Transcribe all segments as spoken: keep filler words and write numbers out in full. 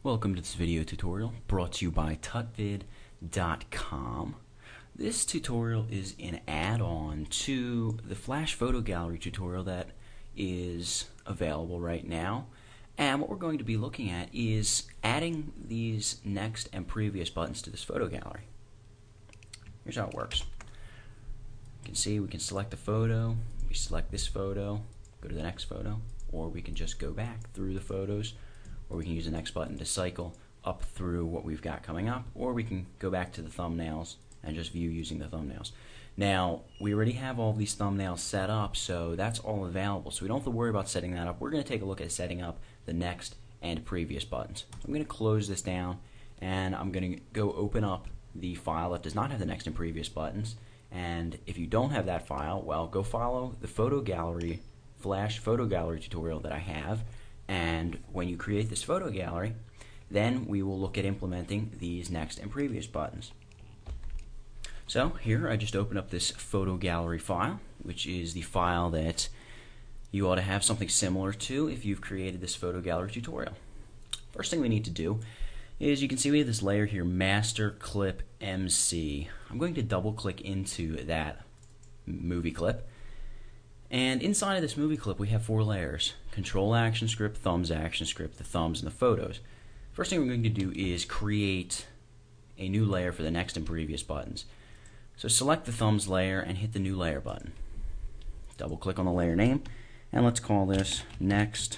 Welcome to this video tutorial brought to you by tutvid dot com. This tutorial is an add-on to the Flash Photo Gallery tutorial that is available right now. And what we're going to be looking at is adding these next and previous buttons to this photo gallery. Here's how it works. You can see we can select a photo, we select this photo, go to the next photo, or we can just go back through the photos, or we can use the next button to cycle up through what we've got coming up, or we can go back to the thumbnails and just view using the thumbnails. Now, we already have all these thumbnails set up, so that's all available, so we don't have to worry about setting that up. We're going to take a look at setting up the next and previous buttons. I'm going to close this down, and I'm going to go open up the file that does not have the next and previous buttons. And if you don't have that file, well, go follow the photo gallery, Flash Photo Gallery tutorial that I have. And when you create this photo gallery, then we will look at implementing these next and previous buttons. So here I just open up this photo gallery file, which is the file that you ought to have something similar to if you've created this photo gallery tutorial. First thing we need to do is, you can see we have this layer here, Master Clip M C. I'm going to double click into that movie clip. And inside of this movie clip we have four layers: Control Action Script, Thumbs Action Script, the thumbs, and the photos. First thing we're going to do is create a new layer for the next and previous buttons. So select the thumbs layer and hit the new layer button. Double click on the layer name, and let's call this Next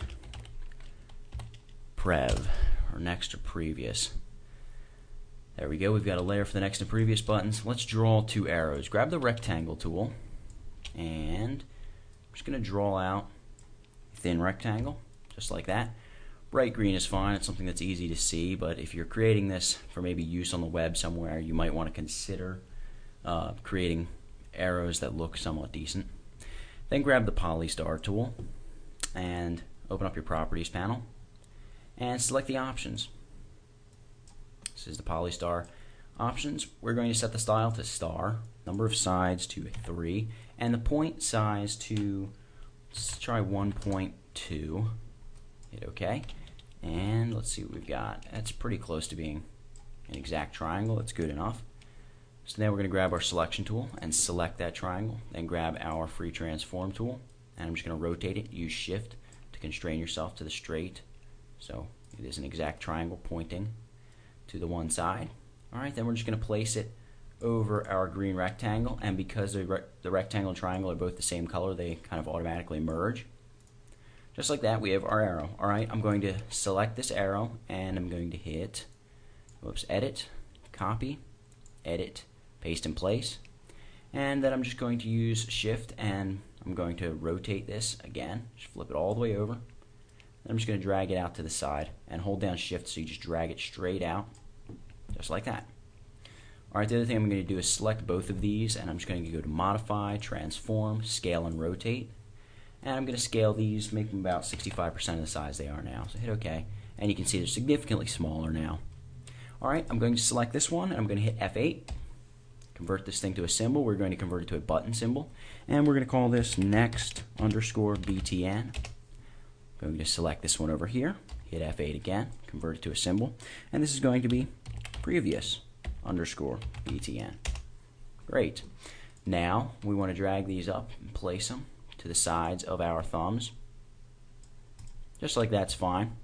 Prev, or Next or Previous. There we go, we've got a layer for the next and previous buttons. Let's draw two arrows. Grab the rectangle tool, and I'm just going to draw out a thin rectangle, just like that. Bright green is fine, it's something that's easy to see, but if you're creating this for maybe use on the web somewhere, you might want to consider uh, creating arrows that look somewhat decent. Then grab the Polystar tool and open up your Properties panel and select the options. This is the Polystar options. We're going to set the style to star, number of sides to three, and the point size to, let's try one point two. Hit OK, and let's see what we've got. That's pretty close to being an exact triangle. That's good enough. So then we're going to grab our selection tool and select that triangle, then grab our free transform tool, and I'm just going to rotate it. Use shift to constrain yourself to the straight, so it is an exact triangle pointing to the one side. Alright, then we're just going to place it over our green rectangle, and because the, re the rectangle and triangle are both the same color, they kind of automatically merge. Just like that, we have our arrow. Alright, I'm going to select this arrow, and I'm going to hit, whoops, edit, copy, edit, paste in place, and then I'm just going to use shift, and I'm going to rotate this again, just flip it all the way over. Then I'm just going to drag it out to the side and hold down shift so you just drag it straight out, just like that. Alright, the other thing I'm going to do is select both of these, and I'm just going to go to Modify, Transform, Scale, and Rotate. And I'm going to scale these, make them about sixty-five percent of the size they are now. So hit OK, and you can see they're significantly smaller now. Alright, I'm going to select this one, and I'm going to hit F eight. Convert this thing to a symbol. We're going to convert it to a button symbol, and we're going to call this Next underscore B T N. I'm going to select this one over here, hit F eight again, convert it to a symbol, and this is going to be Previous underscore B T N. Great. Now we want to drag these up and place them to the sides of our thumbs. Just like that's fine.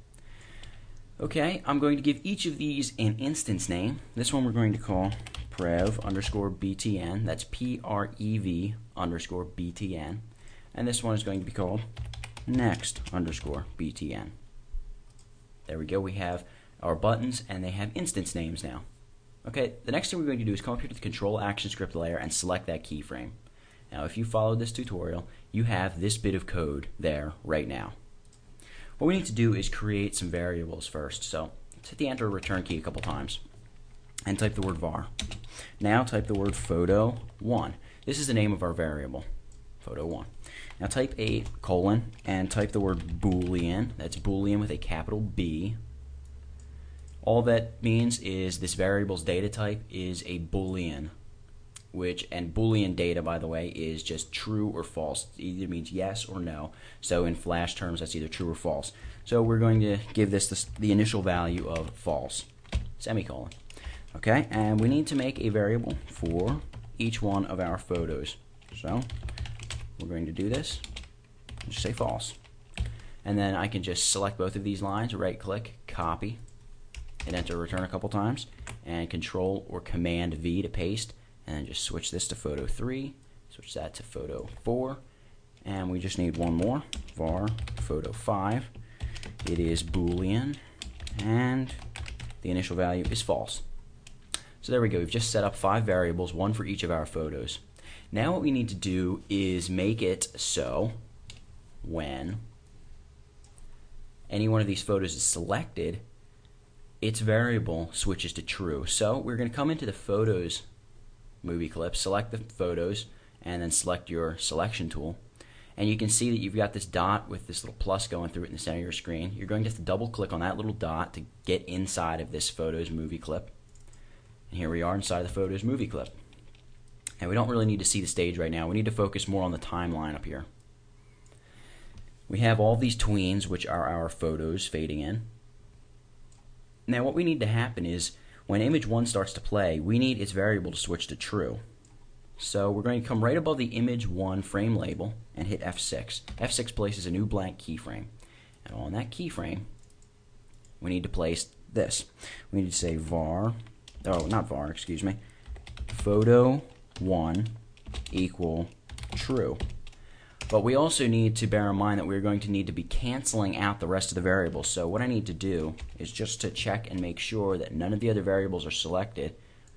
Okay, I'm going to give each of these an instance name. This one we're going to call Prev underscore B T N. That's P R E V underscore B T N. And this one is going to be called Next underscore B T N. There we go, we have our buttons and they have instance names now. Okay, the next thing we're going to do is come up here to the Control Action Script layer and select that keyframe. Now if you followed this tutorial, you have this bit of code there right now. What we need to do is create some variables first. So let's hit the enter or return key a couple times and type the word var. Now type the word photo one. This is the name of our variable, photo one. Now type a colon and type the word boolean. That's boolean with a capital B. All that means is this variable's data type is a boolean. which, and Boolean data, by the way, is just true or false. It either means yes or no. So in Flash terms, that's either true or false. So we're going to give this the, the initial value of false, semicolon. Okay, and we need to make a variable for each one of our photos. So we're going to do this, just say false. And then I can just select both of these lines, right click, copy, and enter return a couple times, and control or command V to paste, and then just switch this to photo three, switch that to photo four, and we just need one more, var photo five. It is Boolean, and the initial value is false. So there we go, we've just set up five variables, one for each of our photos. Now what we need to do is make it so when any one of these photos is selected, its variable switches to true. So we're going to come into the Photos movie clip, select the photos, and then select your selection tool. And you can see that you've got this dot with this little plus going through it in the center of your screen. You're going to have to double click on that little dot to get inside of this Photos movie clip. And here we are inside the Photos movie clip. And we don't really need to see the stage right now. We need to focus more on the timeline up here. We have all these tweens, which are our photos fading in. Now what we need to happen is when image one starts to play, we need its variable to switch to true. So we're going to come right above the image one frame label and hit F six. F six places a new blank keyframe. And on that keyframe, we need to place this. We need to say var, oh not var, excuse me, photo one equal true. But we also need to bear in mind that we're going to need to be canceling out the rest of the variables. So what I need to do is just to check and make sure that none of the other variables are selected,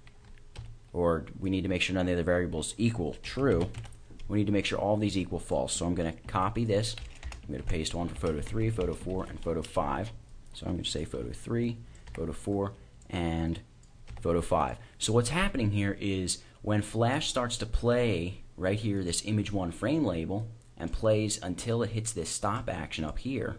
or we need to make sure none of the other variables equal true. We need to make sure all of these equal false. So I'm going to copy this. I'm going to paste one for photo three, photo four, and photo five. So I'm going to say photo three, photo four, and photo five. So what's happening here is when Flash starts to play right here this image one frame label, and plays until it hits this stop action up here,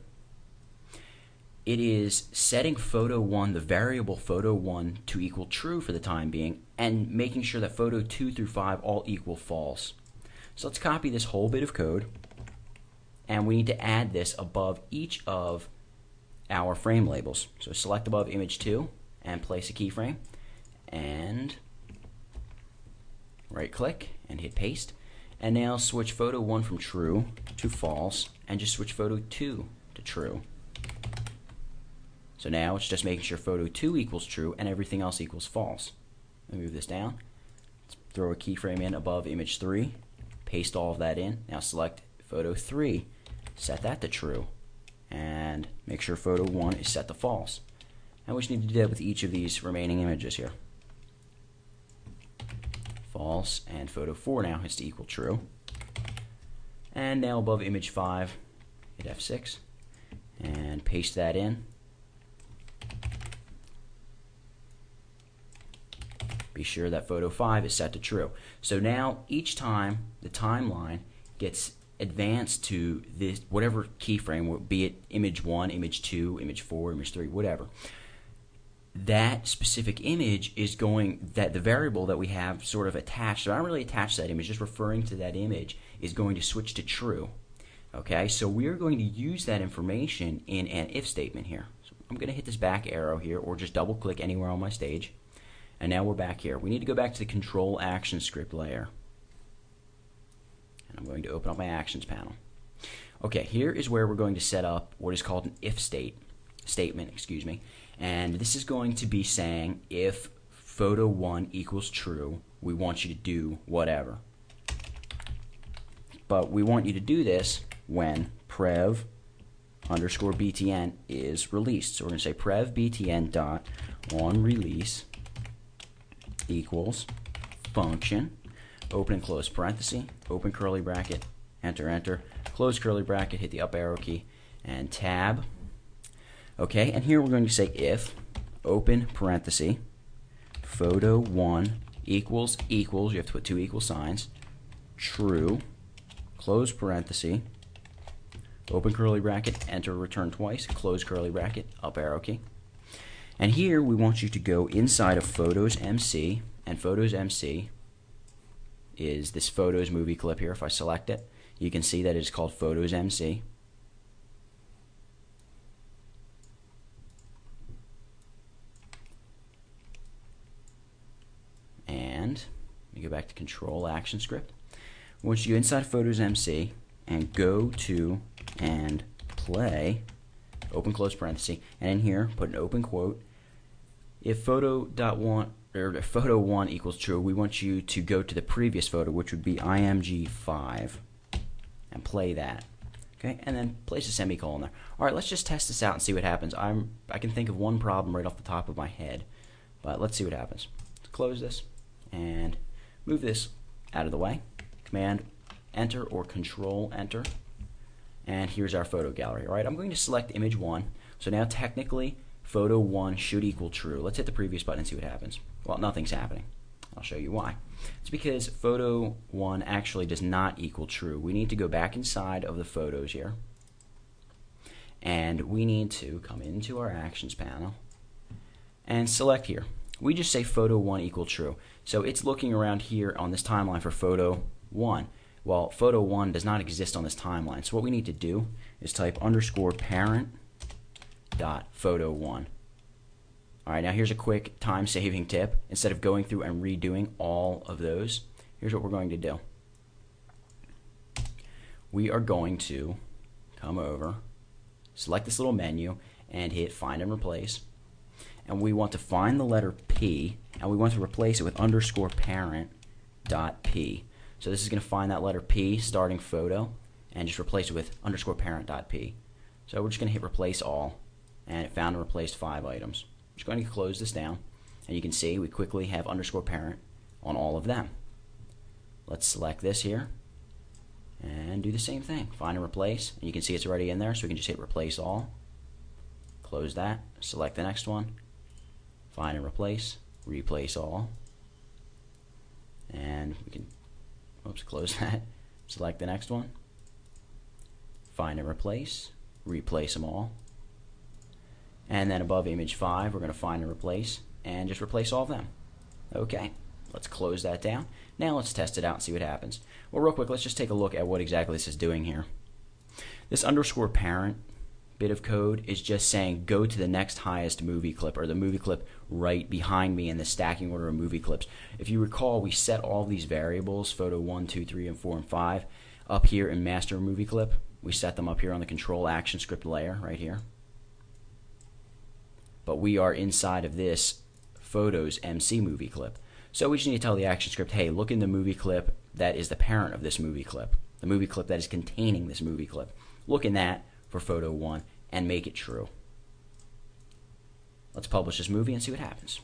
it is setting photo one, the variable photo one, to equal true for the time being, and making sure that photo two through five all equal false. So let's copy this whole bit of code, and we need to add this above each of our frame labels. So select above image two and place a keyframe, and right click and hit paste. And now switch photo one from true to false, and just switch photo two to true. So now it's just making sure photo two equals true and everything else equals false. Let me move this down. Let's throw a keyframe in above image three, paste all of that in. Now select photo three, set that to true, and make sure photo one is set to false. And we just need to do that with each of these remaining images here. False, and photo four now has to equal true. And now above image five, hit F six and paste that in. Be sure that photo five is set to true. So now each time the timeline gets advanced to this whatever keyframe, be it image one, image two, image four, image three, whatever, that specific image is going, that the variable that we have sort of attached, so I don't really attach that image, just referring to that image, is going to switch to true. Okay, so we're going to use that information in an if statement here. So I'm going to hit this back arrow here, or just double click anywhere on my stage, and now we're back here. We need to go back to the control action script layer, and I'm going to open up my actions panel. Okay, here is where we're going to set up what is called an if state statement, excuse me. And this is going to be saying if photo one equals true, we want you to do whatever. But we want you to do this when prev underscore btn is released. So we're going to say prev btn dot on release equals function, open and close parenthesis, open curly bracket, enter, enter, close curly bracket, hit the up arrow key, and tab. Okay, and here we're going to say if, open parenthesis, photo one equals equals, you have to put two equal signs, true, close parenthesis, open curly bracket, enter, return twice, close curly bracket, up arrow key. And here we want you to go inside of Photos M C and Photos M C is this Photos movie clip here. If I select it, you can see that it is called Photos M C. And let me go back to Control Action Script. Once you go inside Photos M C and go to and play, open close parenthesis, and in here put an open quote. If photo dot one or photo one equals true, we want you to go to the previous photo, which would be I M G five, and play that. Okay, and then place a semicolon there. All right, let's just test this out and see what happens. I'm I can think of one problem right off the top of my head, but let's see what happens. Let's close this and move this out of the way. Command Enter or Control Enter, and here's our photo gallery. All right, I'm going to select image one. So now technically photo one should equal true. Let's hit the previous button and see what happens. Well, nothing's happening. I'll show you why. It's because photo one actually does not equal true. We need to go back inside of the photos here, and we need to come into our actions panel and select here. We just say photo one equal true. So it's looking around here on this timeline for photo one. Well, photo one does not exist on this timeline. So what we need to do is type underscore parent dot photo one. All right, now here's a quick time-saving tip. Instead of going through and redoing all of those, here's what we're going to do. We are going to come over, select this little menu, and hit Find and Replace. And we want to find the letter P, and we want to replace it with underscore parent dot P. So this is going to find that letter P starting photo and just replace it with underscore parent dot P. So we're just going to hit Replace All, and it found and replaced five items. I'm just going to close this down, and you can see we quickly have underscore parent on all of them. Let's select this here and do the same thing. Find and replace, and you can see it's already in there, so we can just hit Replace All. Close that, select the next one, find and replace, replace all, and we can oops, close that, select the next one, find and replace, replace them all, and then above image five we're going to find and replace and just replace all of them. Okay, let's close that down. Now let's test it out and see what happens. Well, real quick, let's just take a look at what exactly this is doing here. This underscore parent bit of code is just saying go to the next highest movie clip, or the movie clip right behind me in the stacking order of movie clips. If you recall, we set all these variables, photo one, two, three, and four, and five, up here in master movie clip. We set them up here on the control action script layer right here. But we are inside of this photos M C movie clip. So we just need to tell the action script, hey, look in the movie clip that is the parent of this movie clip, the movie clip that is containing this movie clip. Look in that for photo one and make it true. Let's publish this movie and see what happens.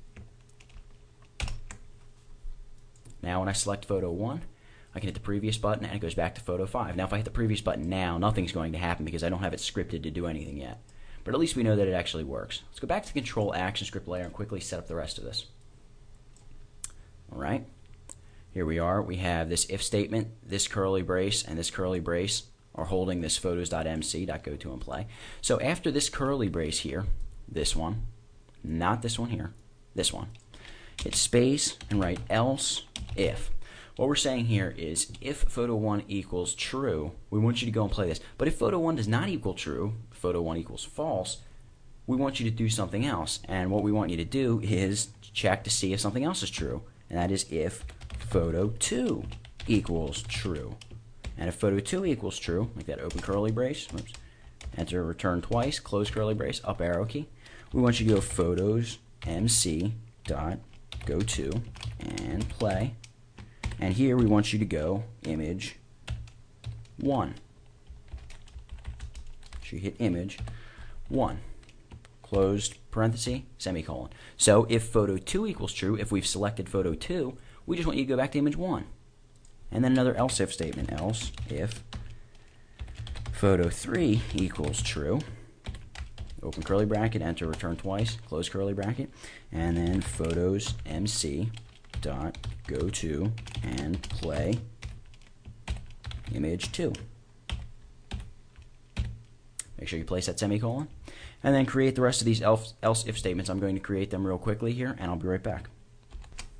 Now when I select photo one, I can hit the previous button and it goes back to photo five. Now if I hit the previous button now, nothing's going to happen because I don't have it scripted to do anything yet. But at least we know that it actually works. Let's go back to the control action script layer and quickly set up the rest of this. Alright, here we are. We have this if statement, this curly brace, and this curly brace are holding this photos.mc.goto and play. So after this curly brace here, this one, not this one here, this one, hit space and write else if. What we're saying here is if photo one equals true, we want you to go and play this. But if photo one does not equal true, photo one equals false, we want you to do something else. And what we want you to do is check to see if something else is true. And that is if photo two equals true. And if photo two equals true, like that open curly brace, oops, enter return twice, close curly brace, up arrow key, we want you to go photos mc dot go to and play. And here we want you to go image one. So you hit image one, closed parenthesis, semicolon. So if photo two equals true, if we've selected photo two, we just want you to go back to image one. And then another else if statement, else if photo three equals true, open curly bracket, enter return twice, close curly bracket, and then photos mc dot go to and play image two. Make sure you place that semicolon, and then create the rest of these else, else if statements. I'm going to create them real quickly here, and I'll be right back.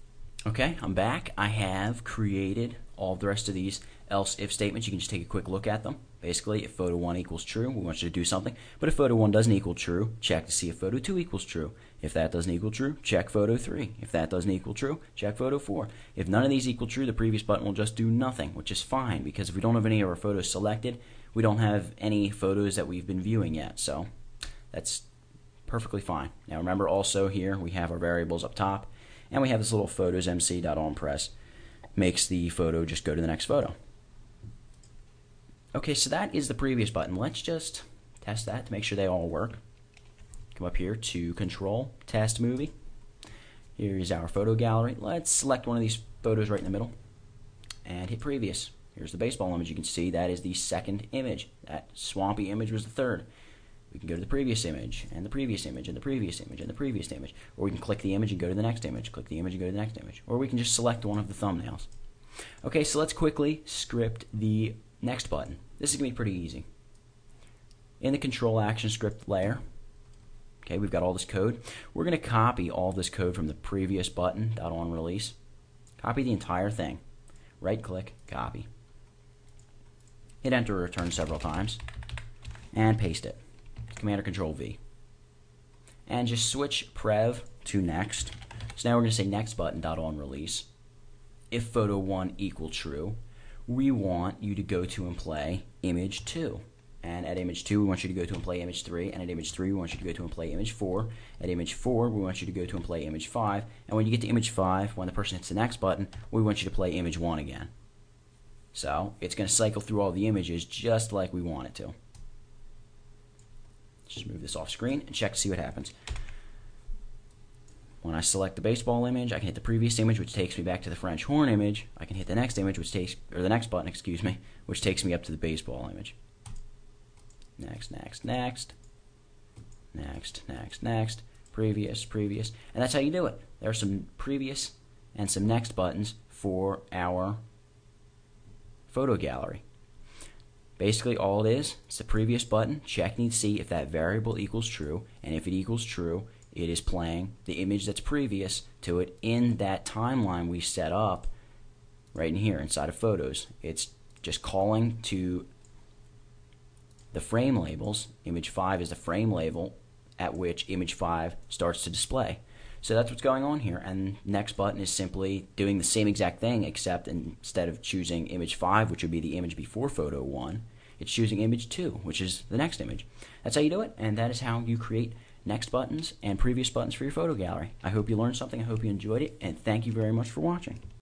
Okay, I'm back. I have created all of the rest of these else if statements. You can just take a quick look at them. Basically, if photo one equals true, we want you to do something. But if photo one doesn't equal true, check to see if photo two equals true. If that doesn't equal true, check photo three. If that doesn't equal true, check photo four. If none of these equal true, the previous button will just do nothing, which is fine, because if we don't have any of our photos selected, we don't have any photos that we've been viewing yet. So that's perfectly fine. Now remember, also here we have our variables up top, and we have this little photos mc.onPress makes the photo just go to the next photo. Okay, so that is the previous button. Let's just test that to make sure they all work. Come up here to Control, Test Movie. Here's our photo gallery. Let's select one of these photos right in the middle and hit Previous. Here's the baseball image. You can see that is the second image. That swampy image was the third. We can go to the previous image, and the previous image, and the previous image, and the previous image. Or we can click the image and go to the next image, click the image and go to the next image. Or we can just select one of the thumbnails. Okay, so let's quickly script the next button. This is going to be pretty easy. In the Control Action Script layer, okay, we've got all this code. We're going to copy all this code from the previous button, .onRelease. Copy the entire thing. Right-click, copy. Hit Enter or Return several times, and paste it. Command or Control V. And just switch Prev to Next. So now we're going to say Next button .onRelease. If photo one equal true, we want you to go to and play image two. And at image two, we want you to go to and play image three. And at image three, we want you to go to and play image four. At image four, we want you to go to and play image five. And when you get to image five, when the person hits the next button, we want you to play image one again. So it's going to cycle through all the images just like we want it to. Just move this off screen and check to see what happens. When I select the baseball image, I can hit the previous image, which takes me back to the French horn image. I can hit the next image, which takes, or the next button, excuse me, which takes me up to the baseball image. Next, next, next, next, next, next, previous, previous, and that's how you do it. There are some previous and some next buttons for our photo gallery. Basically, all it is, it's the previous button, checking to see if that variable equals true, and if it equals true, it is playing the image that's previous to it in that timeline we set up right in here inside of Photos. It's just calling to the frame labels. Image five is the frame label at which image five starts to display. So that's what's going on here, and next button is simply doing the same exact thing, except instead of choosing image five, which would be the image before photo one, it's choosing image two, which is the next image. That's how you do it, and that is how you create next buttons and previous buttons for your photo gallery. I hope you learned something. I hope you enjoyed it, and thank you very much for watching.